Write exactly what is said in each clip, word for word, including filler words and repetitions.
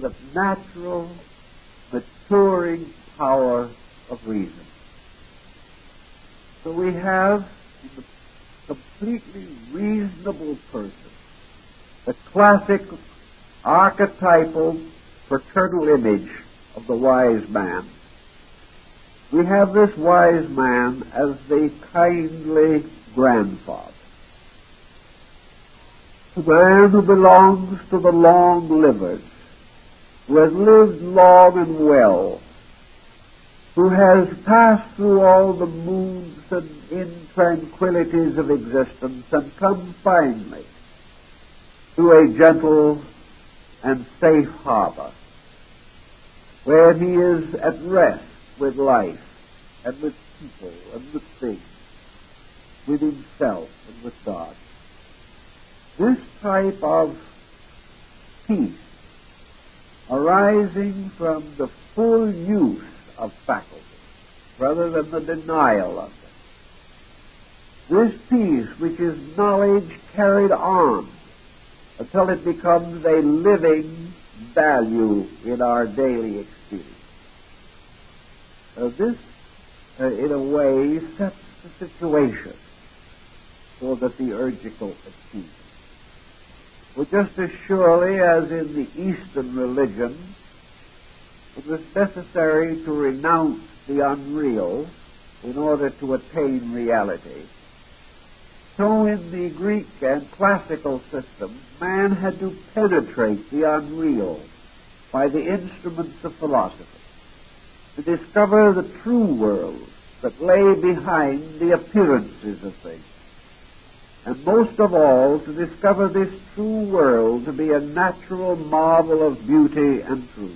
to the natural, maturing power of reason. So we have in the completely reasonable person the classic archetypal fraternal image of the wise man. We have this wise man as the kindly grandfather, the man who belongs to the long-livers, who has lived long and well, who has passed through all the moods and intranquilities of existence and come finally to a gentle and safe harbor, where he is at rest with life and with people and with things, with himself and with God. This type of peace arising from the full use of faculty rather than the denial of them. This peace, which is knowledge carried on until it becomes a living value in our daily experience. Uh, this, uh, in a way, sets the situation for the theurgical achievement. Well, just as surely as in the Eastern religion, it was necessary to renounce the unreal in order to attain reality, so in the Greek and classical system, man had to penetrate the unreal by the instruments of philosophy, to discover the true world that lay behind the appearances of things, and most of all, to discover this true world to be a natural marvel of beauty and truth.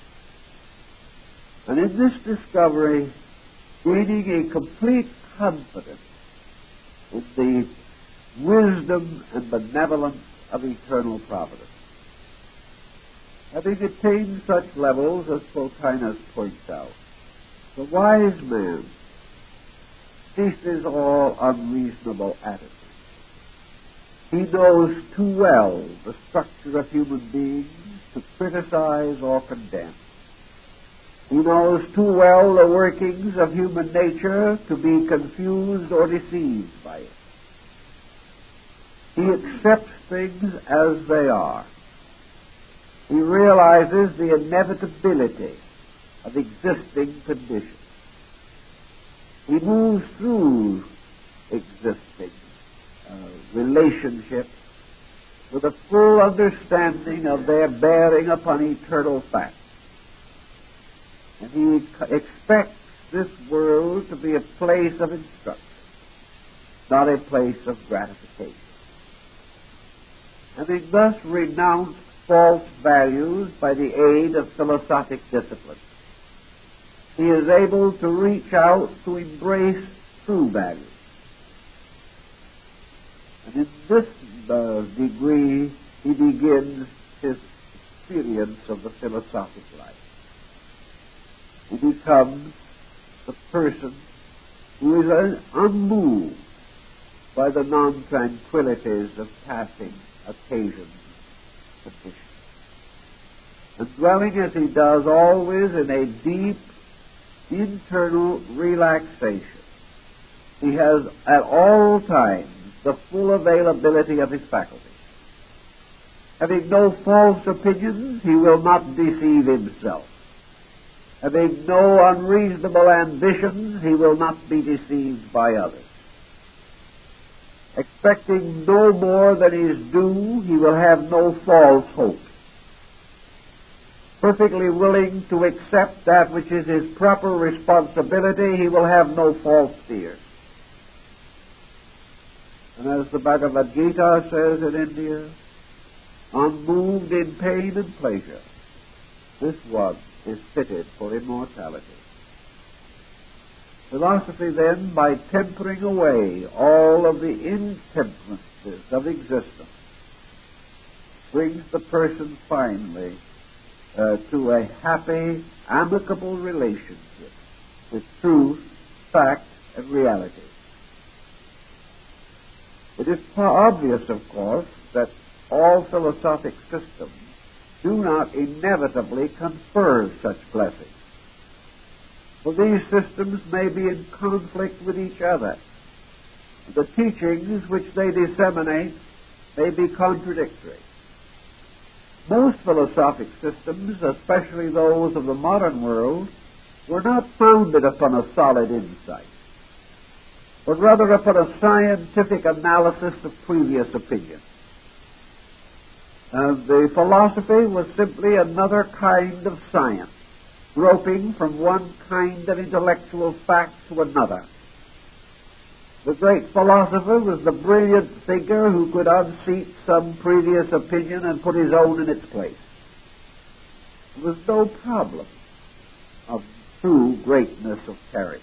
And in this discovery, gaining a complete confidence in the wisdom and benevolence of eternal providence. Having attained such levels, as Plotinus points out, the wise man ceases all unreasonable attitude. He knows too well the structure of human beings to criticize or condemn. He knows too well the workings of human nature to be confused or deceived by it. He accepts things as they are. He realizes the inevitability of existing conditions. He moves through existing uh, relationships with a full understanding of their bearing upon eternal facts. And he expects this world to be a place of instruction, not a place of gratification. Having thus renounced false values by the aid of philosophic discipline, he is able to reach out to embrace true values. And in this uh, degree, he begins his experience of the philosophic life. He becomes the person who is un- unmoved by the non-tranquilities of passing occasions and conditions. And dwelling as he does always in a deep internal relaxation, he has at all times the full availability of his faculties. Having no false opinions, he will not deceive himself. Having no unreasonable ambitions, he will not be deceived by others. Expecting no more than is due, he will have no false hope. Perfectly willing to accept that which is his proper responsibility, he will have no false fears. And as the Bhagavad Gita says in India, unmoved in pain and pleasure, this one is fitted for immortality. Philosophy, then, by tempering away all of the intemperances of existence, brings the person finally uh, to a happy, amicable relationship with truth, fact, and reality. It is obvious, of course, that all philosophic systems do not inevitably confer such blessings. For these systems may be in conflict with each other. The teachings which they disseminate may be contradictory. Most philosophic systems, especially those of the modern world, were not founded upon a solid insight, but rather upon a scientific analysis of previous opinions. Uh, the philosophy was simply another kind of science, groping from one kind of intellectual fact to another. The great philosopher was the brilliant thinker who could unseat some previous opinion and put his own in its place. There was no problem of true greatness of character.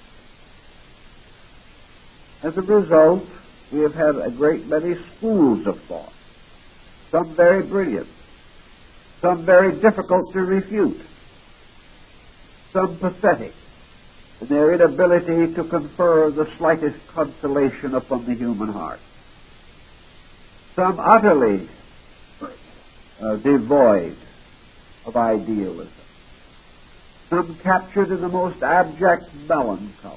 As a result, we have had a great many schools of thought, some very brilliant, some very difficult to refute, some pathetic in their inability to confer the slightest consolation upon the human heart, some utterly uh, devoid of idealism, some captured in the most abject melancholy,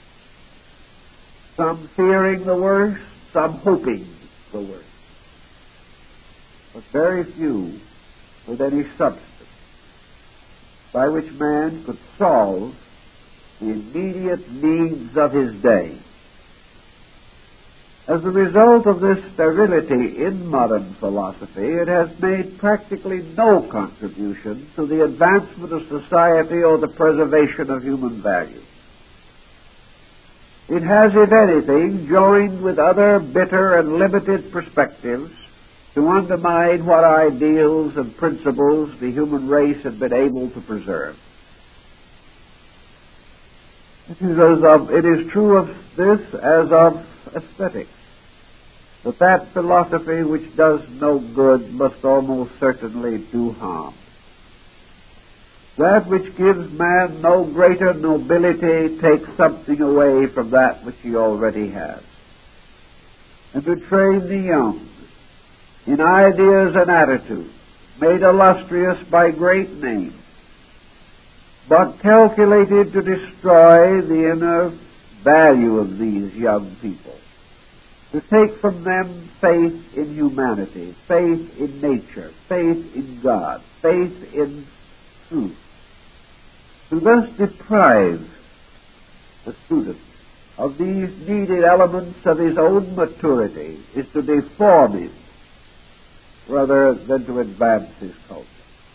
some fearing the worst, some hoping the worst, but very few with any substance by which man could solve the immediate needs of his day. As a result of this sterility in modern philosophy, it has made practically no contribution to the advancement of society or the preservation of human values. It has, if anything, joined with other bitter and limited perspectives to undermine what ideals and principles the human race had been able to preserve. It is, as of, it is true of this as of aesthetics, that that philosophy which does no good must almost certainly do harm. That which gives man no greater nobility takes something away from that which he already has. And to train the young in ideas and attitudes made illustrious by great names, but calculated to destroy the inner value of these young people, to take from them faith in humanity, faith in nature, faith in God, faith in truth, to thus deprive the student of these needed elements of his own maturity is to deform him rather than to advance his culture.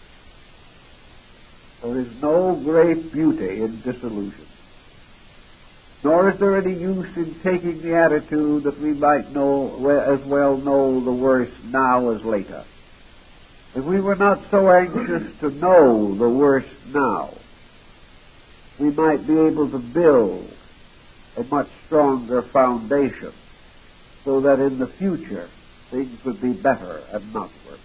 There is no great beauty in disillusion, nor is there any use in taking the attitude that we might know as well know the worst now as later. If we were not so anxious to know the worst now, we might be able to build a much stronger foundation so that in the future things would be better and not worse.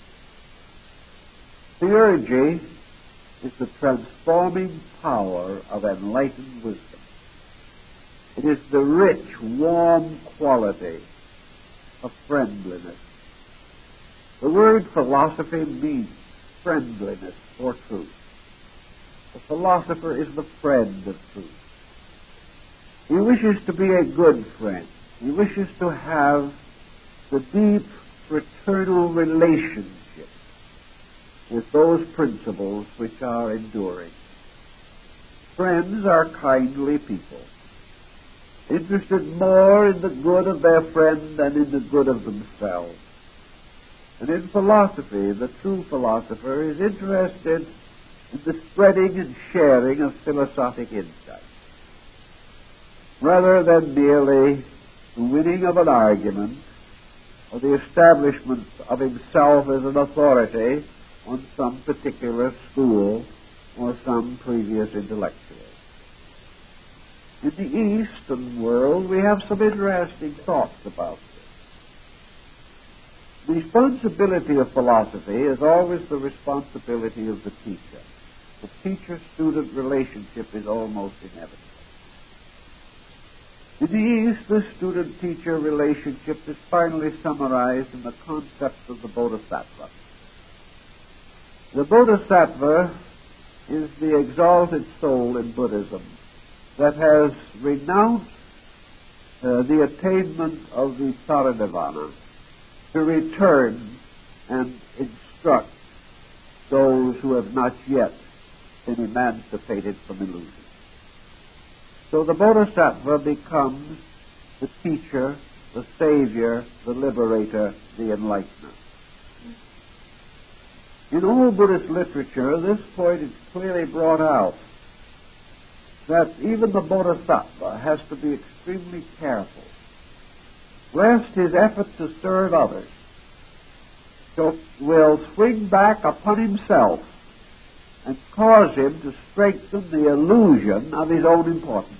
Theurgy is the transforming power of enlightened wisdom. It is the rich, warm quality of friendliness. The word philosophy means friendliness for truth. The philosopher is the friend of truth. He wishes to be a good friend. He wishes to have the deep fraternal relationship with those principles which are enduring. Friends are kindly people, interested more in the good of their friend than in the good of themselves. And in philosophy, the true philosopher is interested in the spreading and sharing of philosophic insight, rather than merely the winning of an argument or the establishment of himself as an authority on some particular school or some previous intellectual. In the Eastern world, we have some interesting thoughts about this. The responsibility of philosophy is always the responsibility of the teacher. The teacher-student relationship is almost inevitable. In the East, the student-teacher relationship is finally summarized in the concept of the bodhisattva. The Bodhisattva is the exalted soul in Buddhism that has renounced uh, the attainment of the Parinirvana to return and instruct those who have not yet been emancipated from illusion. So the Bodhisattva becomes the teacher, the savior, the liberator, the enlightener. In all Buddhist literature, this point is clearly brought out, that even the Bodhisattva has to be extremely careful, lest his effort to serve others will swing back upon himself and cause him to strengthen the illusion of his own importance.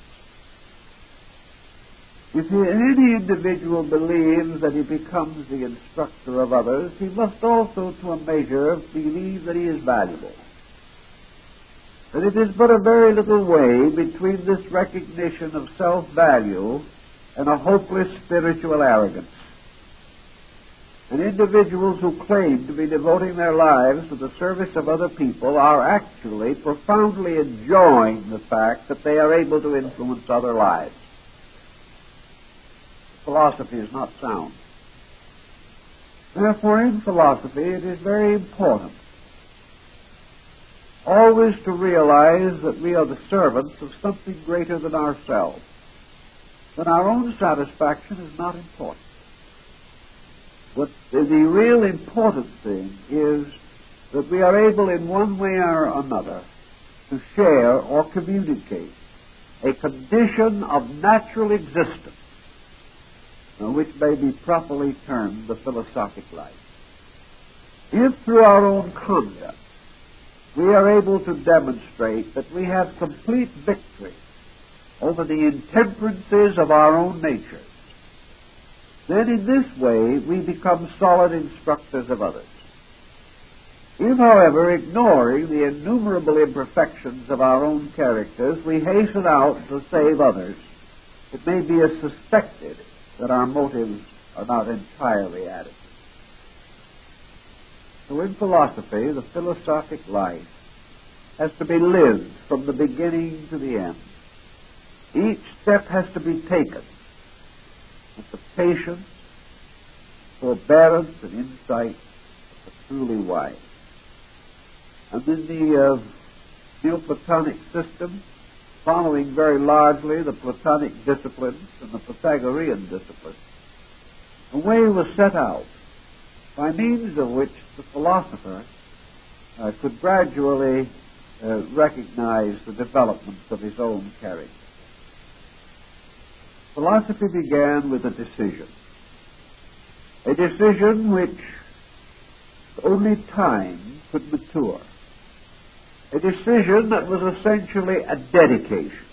If any individual believes that he becomes the instructor of others, he must also, to a measure, believe that he is valuable. That it is but a very little way between this recognition of self-value and a hopeless spiritual arrogance. And individuals who claim to be devoting their lives to the service of other people are actually profoundly enjoying the fact that they are able to influence other lives. Philosophy is not sound. Therefore, in philosophy, it is very important always to realize that we are the servants of something greater than ourselves, that our own satisfaction is not important. But the real important thing is that we are able in one way or another to share or communicate a condition of natural existence, which may be properly termed the philosophic life. If through our own conduct we are able to demonstrate that we have complete victory over the intemperances of our own natures, then in this way we become solid instructors of others. If, however, ignoring the innumerable imperfections of our own characters, we hasten out to save others, it may be suspected that our motives are not entirely adequate. So in philosophy, the philosophic life has to be lived from the beginning to the end. Each step has to be taken with the patience, forbearance, and insight of the truly wise. And in the uh, Neoplatonic system, following very largely the Platonic disciplines and the Pythagorean disciplines, a way was set out by means of which the philosopher uh, could gradually uh, recognize the development of his own character. Philosophy began with a decision, a decision which only time could mature, a decision that was essentially a dedication.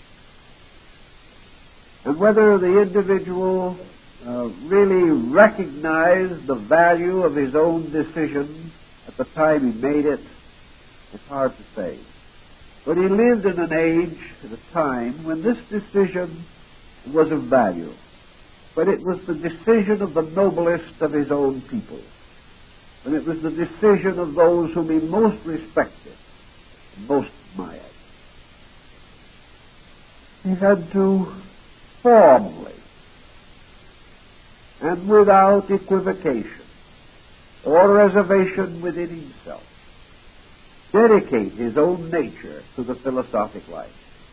And whether the individual uh, really recognized the value of his own decision at the time he made it, it's hard to say. But he lived in an age, at a time, when this decision was of value. But it was the decision of the noblest of his own people. And it was the decision of those whom he most respected, most admired. He had to formally and without equivocation or reservation within himself dedicate his own nature to the philosophic life.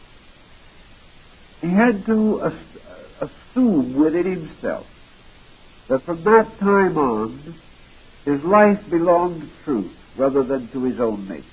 He had to ass- assume within himself that from that time on his life belonged to truth rather than to his own nature.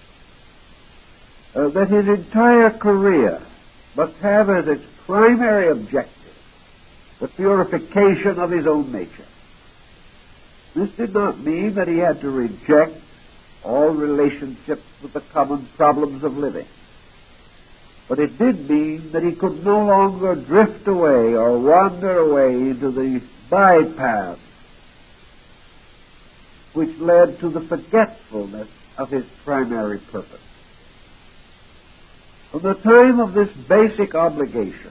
Uh, that his entire career must have as its primary objective the purification of his own nature. This did not mean that he had to reject all relationships with the common problems of living, but it did mean that he could no longer drift away or wander away into the bypaths which led to the forgetfulness of his primary purpose. From the time of this basic obligation,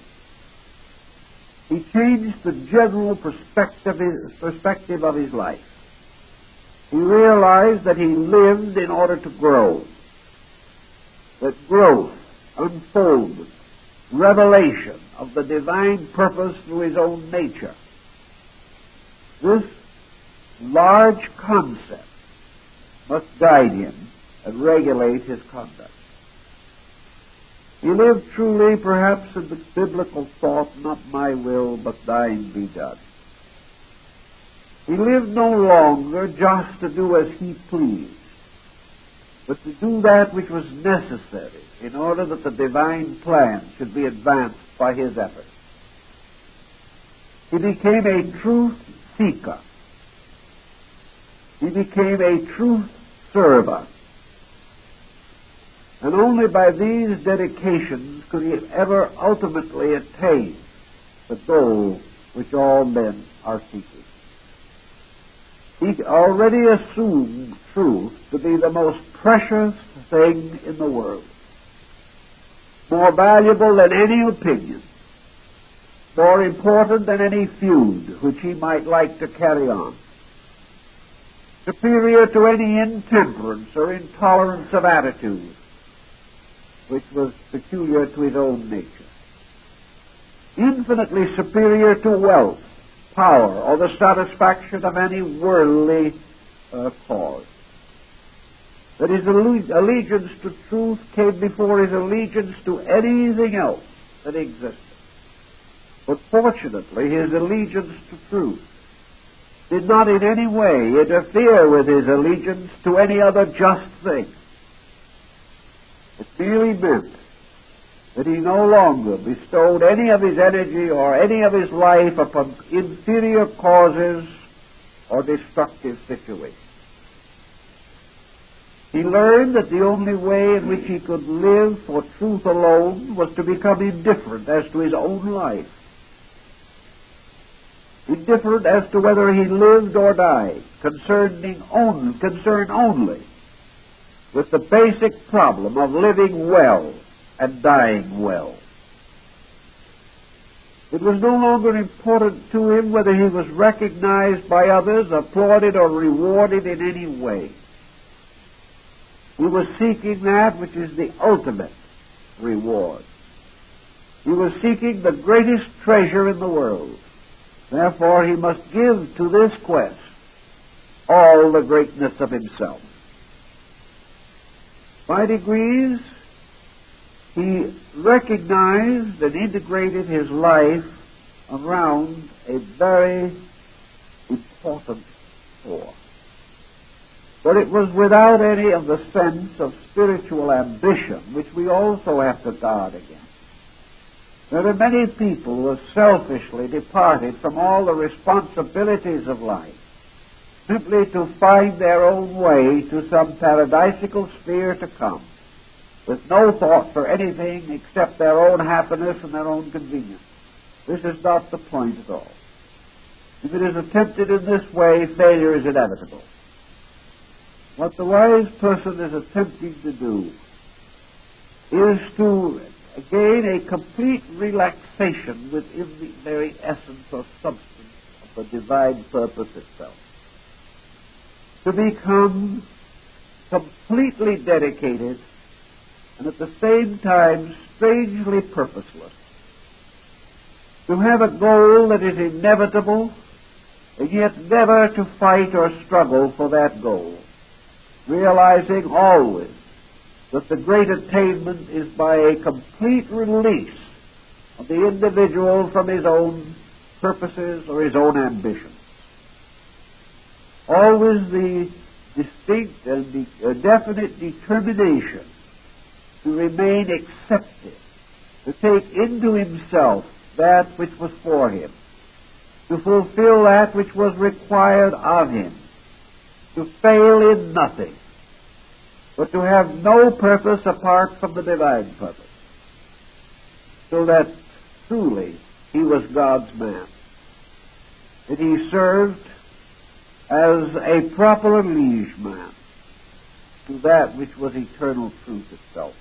he changed the general perspective, perspective of his life. He realized that he lived in order to grow, that growth, unfoldment, revelation of the divine purpose through his own nature. This large concept must guide him and regulate his conduct. He lived truly, perhaps, in the biblical thought, not my will, but thine be done. He lived no longer just to do as he pleased, but to do that which was necessary in order that the divine plan should be advanced by his effort. He became a truth seeker. He became a truth server. And only by these dedications could he ever ultimately attain the goal which all men are seeking. He already assumed truth to be the most precious thing in the world, more valuable than any opinion, more important than any feud which he might like to carry on, superior to any intemperance or intolerance of attitude which was peculiar to his own nature, infinitely superior to wealth, power, or the satisfaction of any worldly uh, cause. That his allegiance to truth came before his allegiance to anything else that existed. But fortunately, his allegiance to truth did not in any way interfere with his allegiance to any other just thing. It merely meant that he no longer bestowed any of his energy or any of his life upon inferior causes or destructive situations. He learned that the only way in which he could live for truth alone was to become indifferent as to his own life, indifferent as to whether he lived or died, concerning only, concerned only with the basic problem of living well and dying well. It was no longer important to him whether he was recognized by others, applauded, or rewarded in any way. He was seeking that which is the ultimate reward. He was seeking the greatest treasure in the world. Therefore, he must give to this quest all the greatness of himself. By degrees, he recognized and integrated his life around a very important core. But it was without any of the sense of spiritual ambition, which we also have to guard against. There are many people who have selfishly departed from all the responsibilities of life, simply to find their own way to some paradisical sphere to come, with no thought for anything except their own happiness and their own convenience. This is not the point at all. If it is attempted in this way, failure is inevitable. What the wise person is attempting to do is to gain a complete relaxation within the very essence or substance of the divine purpose itself. To become completely dedicated and at the same time strangely purposeless. To have a goal that is inevitable and yet never to fight or struggle for that goal, realizing always that the great attainment is by a complete release of the individual from his own purposes or his own ambitions. Always the distinct and the uh, definite determination to remain accepted, to take into himself that which was for him, to fulfill that which was required of him, to fail in nothing, but to have no purpose apart from the divine purpose, so that truly he was God's man, and he served as a proper liege man to that which was eternal truth itself.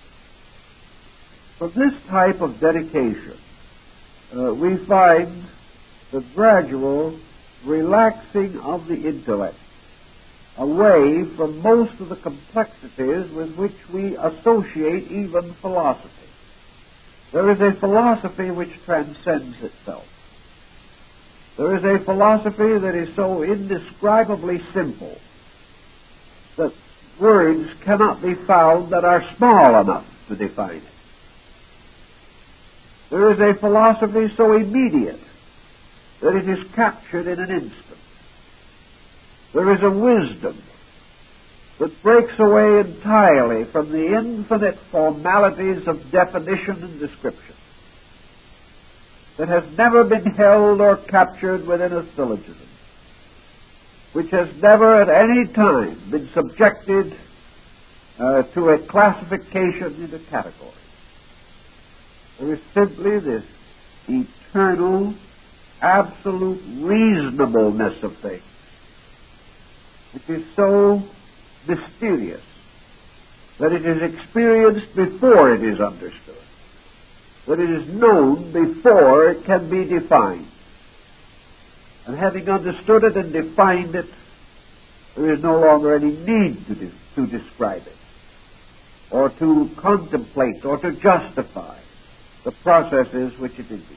From this type of dedication, uh, we find the gradual relaxing of the intellect away from most of the complexities with which we associate even philosophy. There is a philosophy which transcends itself. There is a philosophy that is so indescribably simple that words cannot be found that are small enough to define it. There is a philosophy so immediate that it is captured in an instant. There is a wisdom that breaks away entirely from the infinite formalities of definition and description, that has never been held or captured within a syllogism, which has never at any time been subjected uh, to a classification into categories. There is simply this eternal, absolute reasonableness of things, which is so mysterious that it is experienced before it is understood, that it is known before it can be defined. And having understood it and defined it, there is no longer any need to, de- to describe it, or to contemplate, or to justify the processes which it indicates.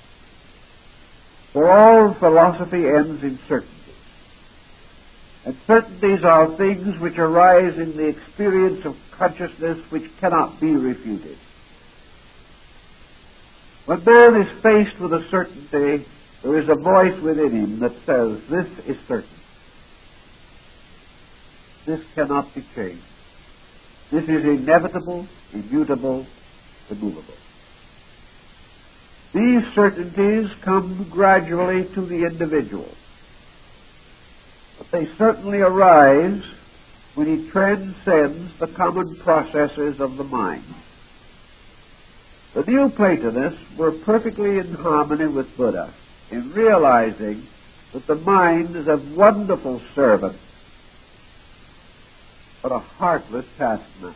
For all philosophy ends in certainty. And certainties are things which arise in the experience of consciousness which cannot be refuted. When man is faced with a certainty, there is a voice within him that says, this is certain. This cannot be changed. This is inevitable, immutable, immovable. These certainties come gradually to the individual. But they certainly arise when he transcends the common processes of the mind. The Neoplatonists were perfectly in harmony with Buddha in realizing that the mind is a wonderful servant, but a heartless taskmaster.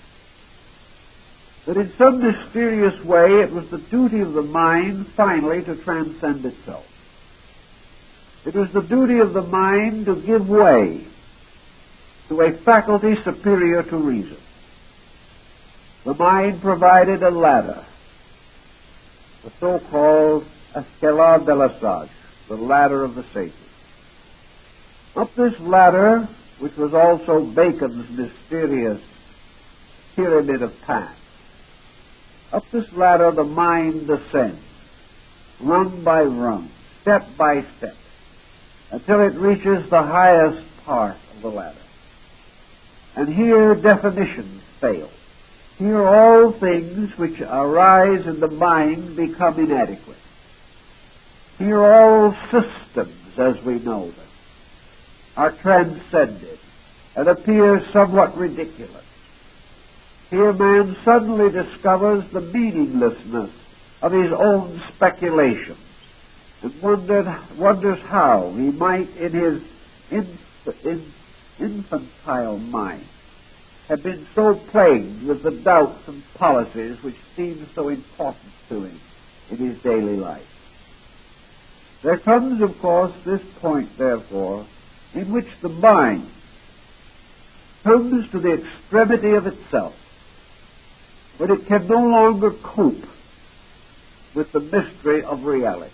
That in some mysterious way it was the duty of the mind finally to transcend itself. It was the duty of the mind to give way to a faculty superior to reason. The mind provided a ladder, the so-called Escalade de la Sage, the ladder of the sages. Up this ladder, which was also Bacon's mysterious pyramid of paths, up this ladder the mind descends, rung by rung, step by step, until it reaches the highest part of the ladder. And here definitions fail. Here all things which arise in the mind become inadequate. Here all systems, as we know them, are transcended and appear somewhat ridiculous. Here man suddenly discovers the meaninglessness of his own speculations and wondered, wonders how he might, in his inf- in, infantile mind, have been so plagued with the doubts and policies which seem so important to him in his daily life. There comes, of course, this point, therefore, in which the mind comes to the extremity of itself, but it can no longer cope with the mystery of reality.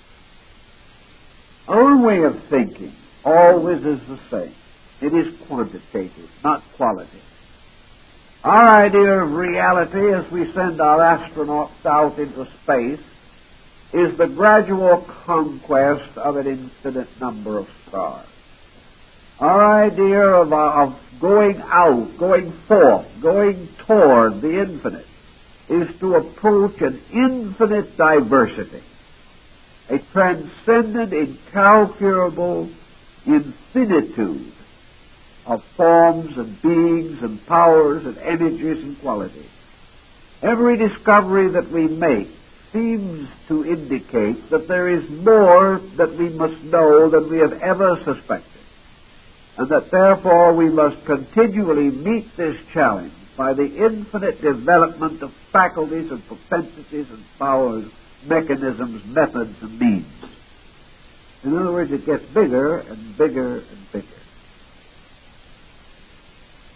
Our way of thinking always is the same. It is quantitative, not qualitative. Our idea of reality as we send our astronauts out into space is the gradual conquest of an infinite number of stars. Our idea of, of going out, going forth, going toward the infinite is to approach an infinite diversity, a transcendent, incalculable infinitude of forms and beings and powers and energies and qualities. Every discovery that we make seems to indicate that there is more that we must know than we have ever suspected, and that therefore we must continually meet this challenge by the infinite development of faculties and propensities and powers, mechanisms, methods, and means. In other words, it gets bigger and bigger and bigger.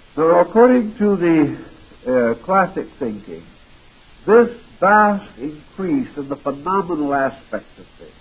Now, according to the uh, classic thinking, this vast increase in the phenomenal aspect of things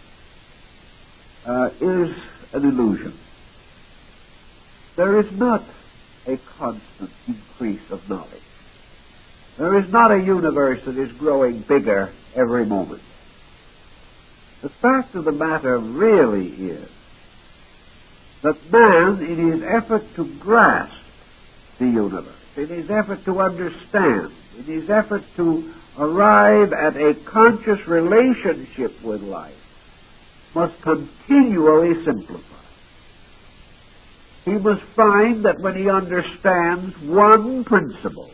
uh, is an illusion. There is not a constant increase of knowledge. There is not a universe that is growing bigger every moment. The fact of the matter really is that man, in his effort to grasp the universe, in his effort to understand, in his effort to arrive at a conscious relationship with life, must continually simplify. He must find that when he understands one principle,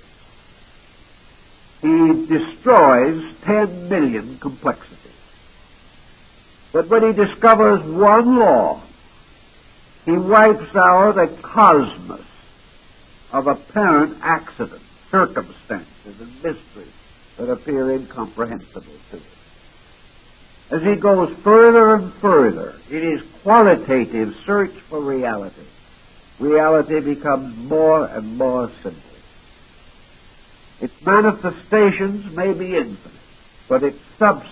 he destroys ten million complexities. That when he discovers one law, he wipes out a cosmos of apparent accidents, circumstances, and mysteries that appear incomprehensible to him. As he goes further and further in his qualitative search for reality, reality becomes more and more simple. Its manifestations may be infinite, but its substance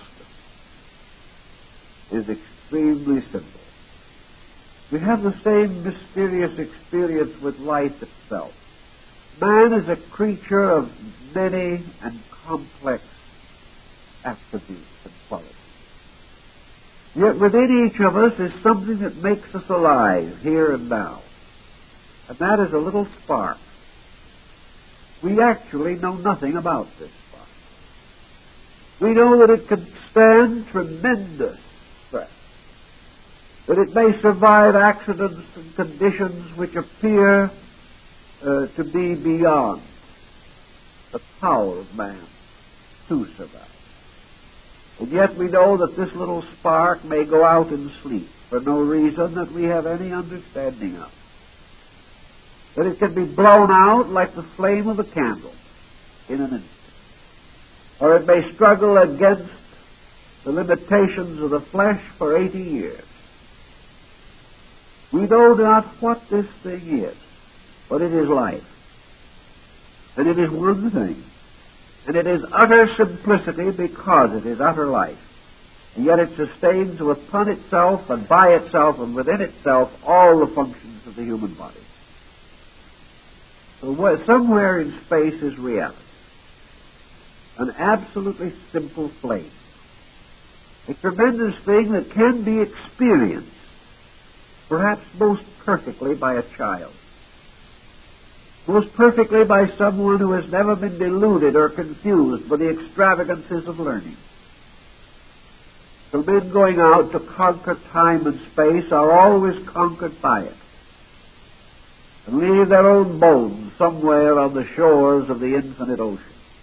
is extremely simple. We have the same mysterious experience with life itself. Man is a creature of many and complex attributes and qualities. Yet within each of us is something that makes us alive here and now. And that is a little spark. We actually know nothing about this spark. We know that it can stand tremendous stress, that it may survive accidents and conditions which appear uh, to be beyond the power of man to survive. And yet we know that this little spark may go out in sleep for no reason that we have any understanding of. That it can be blown out like the flame of a candle in an instant. Or it may struggle against the limitations of the flesh for eighty years. We know not what this thing is, but it is life. And it is one thing. And it is utter simplicity because it is utter life. And yet it sustains upon itself and by itself and within itself all the functions of the human body. So somewhere in space is reality. An absolutely simple flame. A tremendous thing that can be experienced, perhaps most perfectly by a child. Most perfectly by someone who has never been deluded or confused by the extravagances of learning. So men going out to conquer time and space are always conquered by it, and leave their own bones somewhere on the shores of the infinite ocean.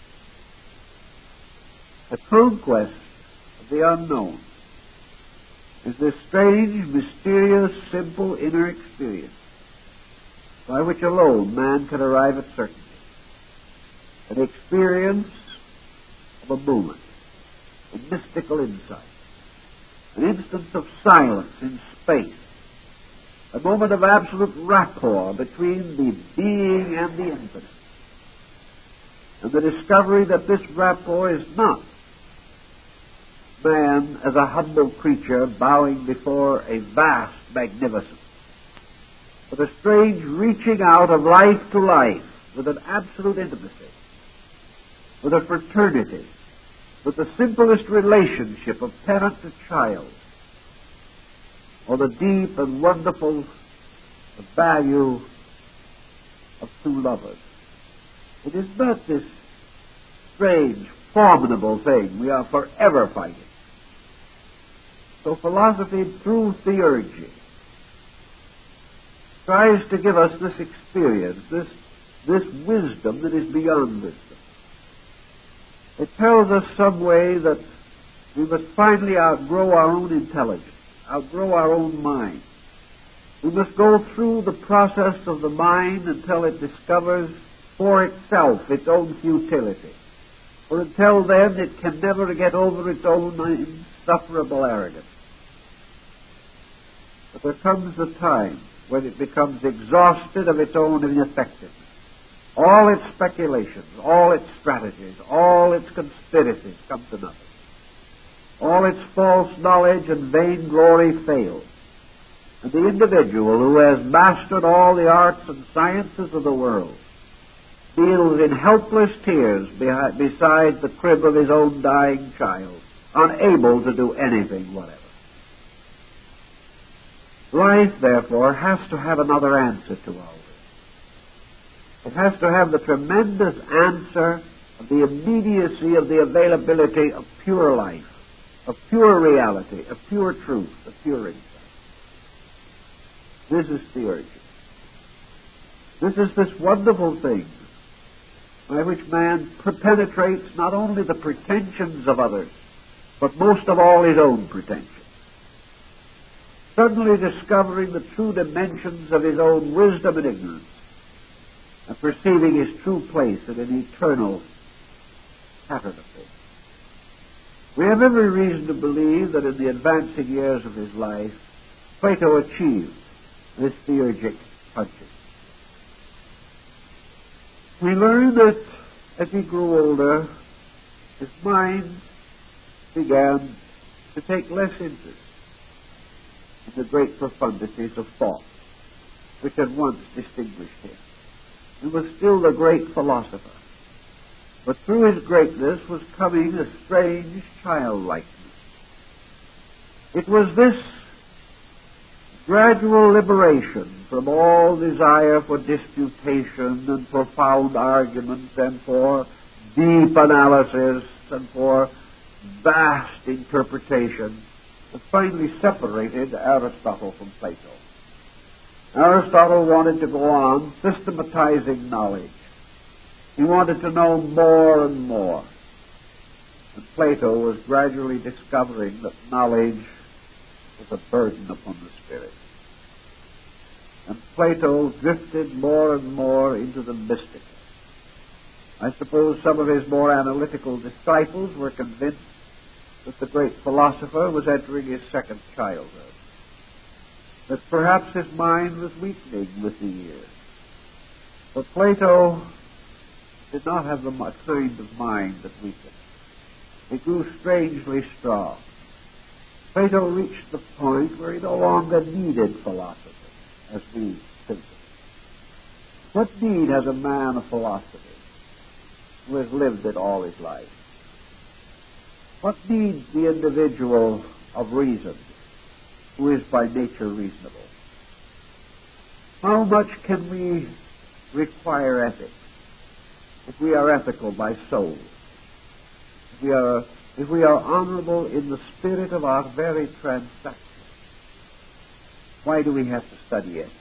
The conquest of the unknown is this strange, mysterious, simple inner experience by which alone man can arrive at certainty. An experience of a moment, a mystical insight, an instance of silence in space, a moment of absolute rapport between the being and the infinite, and the discovery that this rapport is not man as a humble creature bowing before a vast magnificence, but a strange reaching out of life to life with an absolute intimacy, with a fraternity, with the simplest relationship of parent to child, or the deep and wonderful value of two lovers. It is not this strange, formidable thing we are forever fighting. So philosophy, through theurgy, tries to give us this experience, this, this wisdom that is beyond wisdom. It tells us some way that we must finally outgrow our own intelligence, outgrow our own mind. We must go through the process of the mind until it discovers for itself its own futility. For until then it can never get over its own insufferable arrogance. But there comes a time when it becomes exhausted of its own ineffectiveness. All its speculations, all its strategies, all its conspiracies come to nothing. All its false knowledge and vain glory fail. And the individual who has mastered all the arts and sciences of the world kneels in helpless tears behind, beside the crib of his own dying child, unable to do anything whatever. Life, therefore, has to have another answer to all this. It has to have the tremendous answer of the immediacy of the availability of pure life, of pure reality, of pure truth, of pure insight. This is theurgy. This is this wonderful thing by which man penetrates not only the pretensions of others, but most of all his own pretensions. Suddenly discovering the true dimensions of his own wisdom and ignorance, and perceiving his true place in an eternal pattern of things. We have every reason to believe that in the advancing years of his life, Plato achieved this theurgic consciousness. We learn that as he grew older, his mind began to take less interest in the great profundities of thought which had once distinguished him. He was still the great philosopher, but through his greatness was coming a strange childlikeness. It was this gradual liberation from all desire for disputation and profound arguments and for deep analysis and for vast interpretation that finally separated Aristotle from Plato. Aristotle wanted to go on systematizing knowledge. He wanted to know more and more. And Plato was gradually discovering that knowledge was a burden upon the spirit. And Plato drifted more and more into the mystical. I suppose some of his more analytical disciples were convinced that the great philosopher was entering his second childhood, that perhaps his mind was weakening with the years. But Plato did not have the kind of mind that weakened. It grew strangely strong. Plato reached the point where he no longer needed philosophy, as we think of it. What need has a man of philosophy who has lived it all his life? What needs the individual of reason who is by nature reasonable? How much can we require ethics if we are ethical by soul? If we are, if we are honorable in the spirit of our very transaction? Why do we have to study ethics?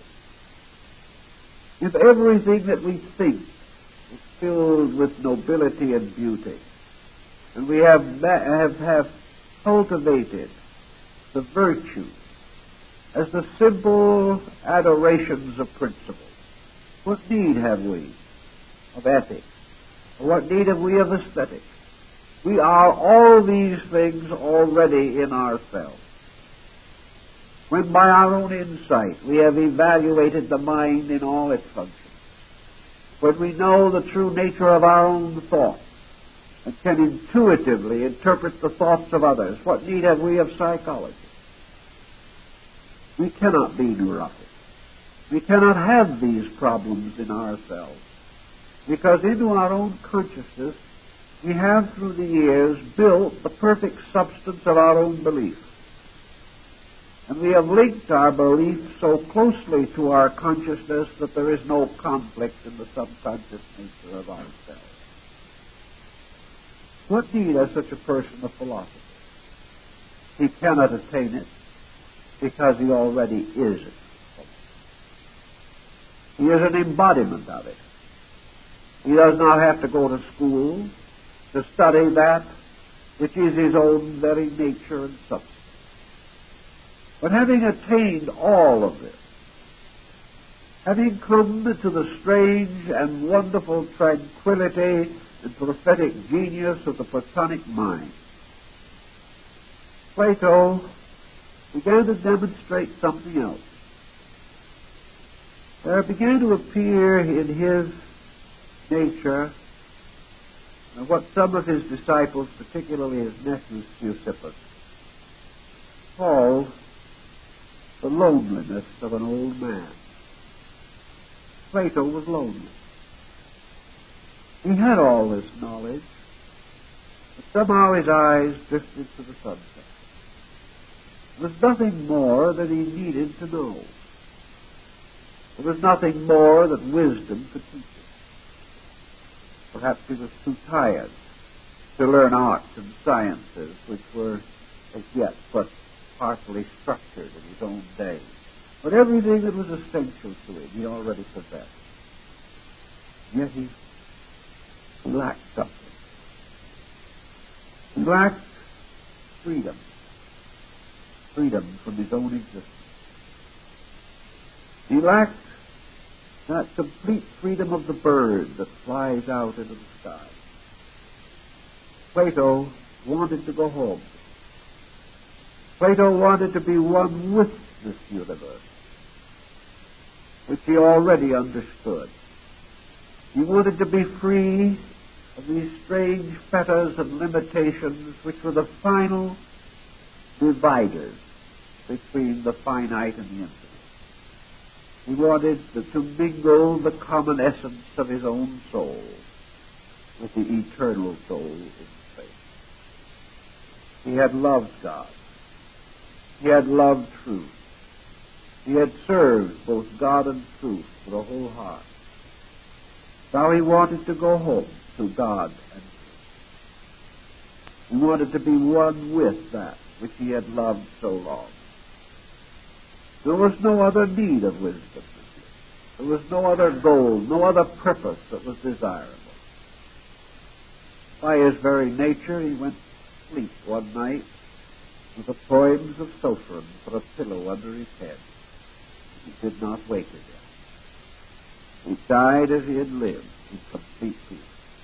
If everything that we think is filled with nobility and beauty, and we have, have, have cultivated the virtues as the simple adorations of principles, what need have we of ethics? Or what need have we of aesthetics? We are all these things already in ourselves. When by our own insight we have evaluated the mind in all its functions, when we know the true nature of our own thoughts, and can intuitively interpret the thoughts of others, what need have we of psychology? We cannot be neurotic. We cannot have these problems in ourselves, because into our own consciousness we have through the years built the perfect substance of our own belief. And we have linked our belief so closely to our consciousness that there is no conflict in the subconscious nature of ourselves. What need has such a person of philosophy? He cannot attain it because he already is it. He is an embodiment of it. He does not have to go to school to study that which is his own very nature and substance. But having attained all of this, having come to the strange and wonderful tranquility and prophetic genius of the Platonic mind, Plato began to demonstrate something else. There began to appear in his nature, and what some of his disciples, particularly his nephew Speusippus, called the loneliness of an old man. Plato was lonely. He had all this knowledge, but somehow his eyes drifted to the sunset. There was nothing more that he needed to know. There was nothing more that wisdom could teach him. Perhaps he was too tired to learn arts and sciences which were as yet but partially structured in his own day. But everything that was essential to him he already possessed. Yet he lacked something. He lacked freedom. Freedom from his own existence. He lacked that complete freedom of the bird that flies out into the sky. Plato wanted to go home. Plato wanted to be one with this universe, which he already understood. He wanted to be free of these strange fetters and limitations which were the final dividers between the finite and the infinite. He wanted to mingle the common essence of his own soul with the eternal soul in space. He had loved God. He had loved truth. He had served both God and truth with a whole heart. Now he wanted to go home to God and truth. He wanted to be one with that which he had loved so long. There was no other need of wisdom. There was no other goal, no other purpose that was desirable. By his very nature, he went to sleep one night with the poems of Sophron for a pillow under his head. He did not wake again. He died as he had lived, in complete peace.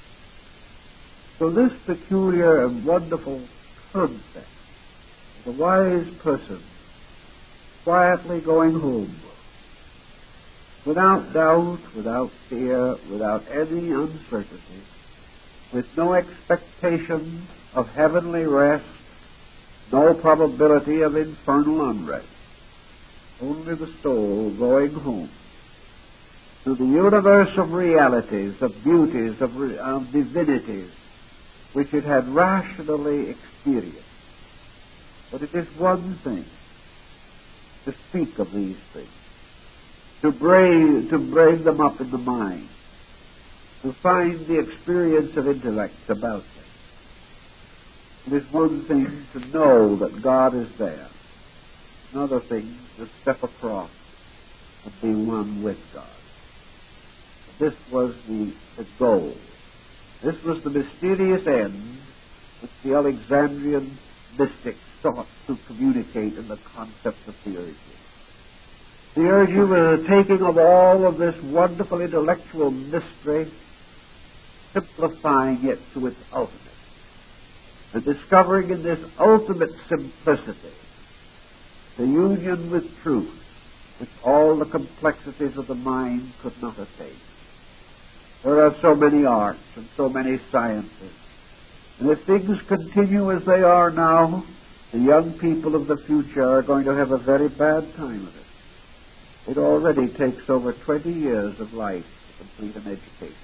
So this peculiar and wonderful concept of a wise person quietly going home, without doubt, without fear, without any uncertainty, with no expectation of heavenly rest, no probability of infernal unrest, only the soul going home to the universe of realities, of beauties, of, re- of divinities, which it had rationally experienced. But it is one thing to speak of these things, to bring, to bring them up in the mind, to find the experience of intellect about them. It is one thing to know that God is there. Another thing to step across and be one with God. This was the, the goal. This was the mysterious end which the Alexandrian mystics sought to communicate in the concept of theurgy. Theurgy was the taking of all of this wonderful intellectual mystery, simplifying it to its ultimate, and discovering in this ultimate simplicity the union with truth, which all the complexities of the mind could not attain. There are so many arts and so many sciences, and if things continue as they are now, the young people of the future are going to have a very bad time of it. It already takes over twenty years of life to complete an education.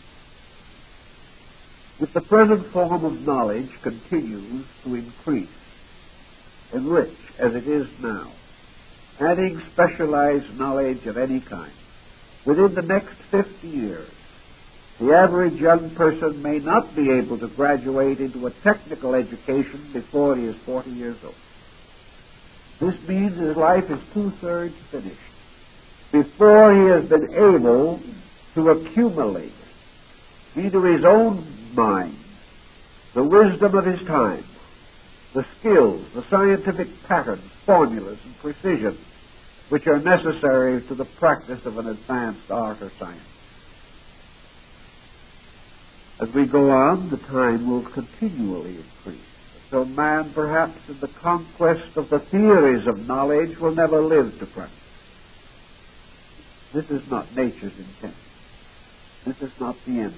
If the present form of knowledge continues to increase, enrich as it is now, adding specialized knowledge of any kind, within the next fifty years, the average young person may not be able to graduate into a technical education before he is forty years old. This means his life is two-thirds finished before he has been able to accumulate into his own mind the wisdom of his time, the skills, the scientific patterns, formulas, and precision which are necessary to the practice of an advanced art or science. As we go on, the time will continually increase, until man, perhaps in the conquest of the theories of knowledge, will never live to practice. This is not nature's intent. This is not the ending.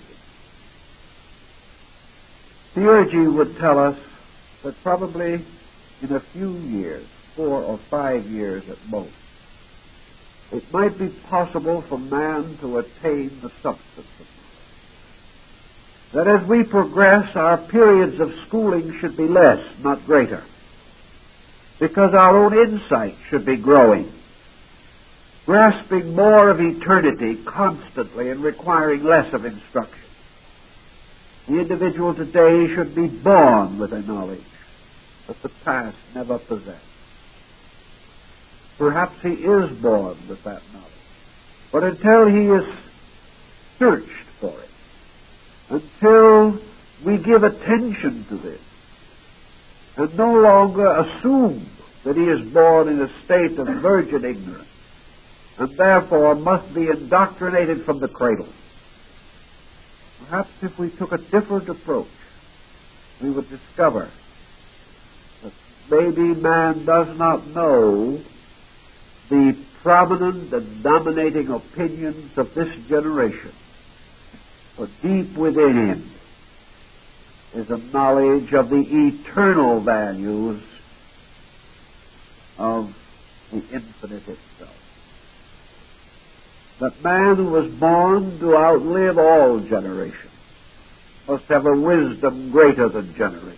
Theurgy would tell us that probably in a few years, four or five years at most, it might be possible for man to attain the substance of knowledge. That as we progress, our periods of schooling should be less, not greater, because our own insight should be growing, grasping more of eternity constantly and requiring less of instruction. The individual today should be born with a knowledge that the past never possessed. Perhaps he is born with that knowledge, but until he is searched for it, until we give attention to this, and no longer assume that he is born in a state of virgin ignorance, and therefore must be indoctrinated from the cradle. Perhaps if we took a different approach, we would discover that maybe man does not know the prominent and dominating opinions of this generation, but deep within him is a knowledge of the eternal values of the infinite itself. That man who was born to outlive all generations must have a wisdom greater than generation.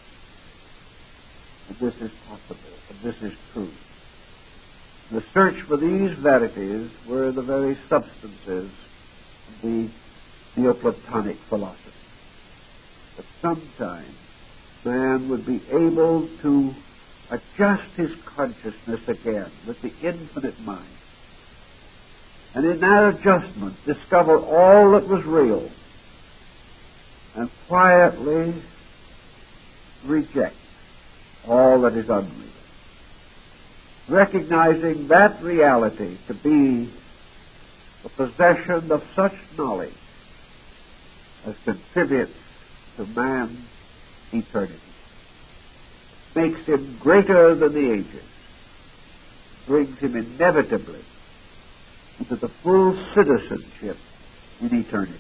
And this is possible, and this is true. The search for these verities were the very substances of the Neoplatonic philosophy. That sometime man would be able to adjust his consciousness again with the infinite mind, and in that adjustment discover all that was real and quietly reject all that is unreal, recognizing that reality to be the possession of such knowledge as contributes to man's eternity, makes him greater than the ages, brings him inevitably into the full citizenship in eternity.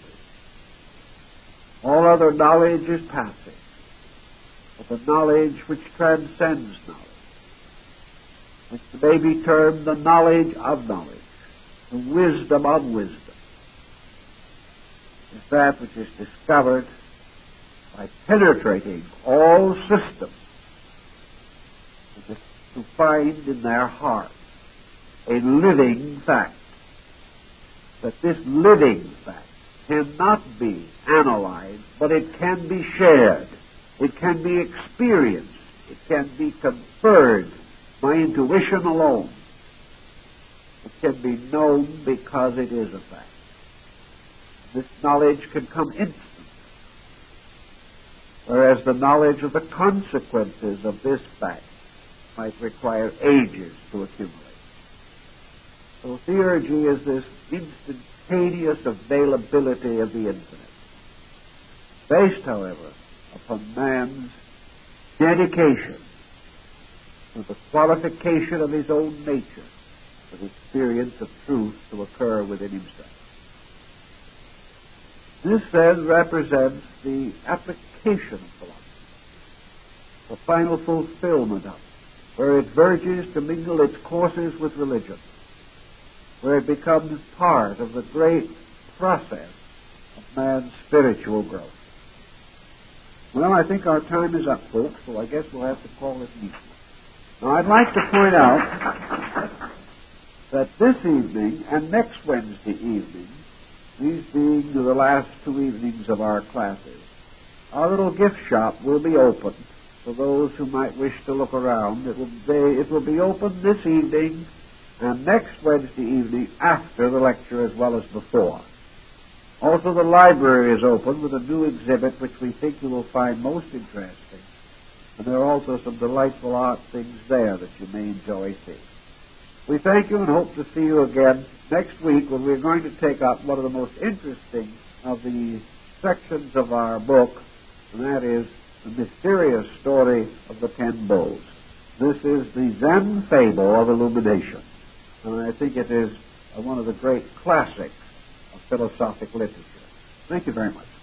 All other knowledge is passing, but the knowledge which transcends knowledge, which may be termed the knowledge of knowledge, the wisdom of wisdom, is that which is discovered by penetrating all systems to find in their heart a living fact. That this living fact cannot be analyzed, but it can be shared. It can be experienced. It can be conferred by intuition alone. It can be known because it is a fact. This knowledge can come instantly, whereas the knowledge of the consequences of this fact might require ages to accumulate. So theurgy is this instantaneous availability of the infinite, based, however, upon man's dedication to the qualification of his own nature for the experience of truth to occur within himself. This then represents the application of philosophy, the final fulfillment of it, where it verges to mingle its courses with religion, where it becomes part of the great process of man's spiritual growth. Well, I think our time is up, folks, so I guess we'll have to call this meeting. Now, I'd like to point out that this evening and next Wednesday evening, these being the last two evenings of our classes, our little gift shop will be open for those who might wish to look around. It will be, it will be open this evening and next Wednesday evening after the lecture as well as before. Also, the library is open with a new exhibit which we think you will find most interesting. And there are also some delightful art things there that you may enjoy seeing. We thank you and hope to see you again next week when we're going to take up one of the most interesting of the sections of our book, and that is the mysterious story of the Ten Bowls. This is the Zen fable of illumination. And I think it is one of the great classics of philosophic literature. Thank you very much.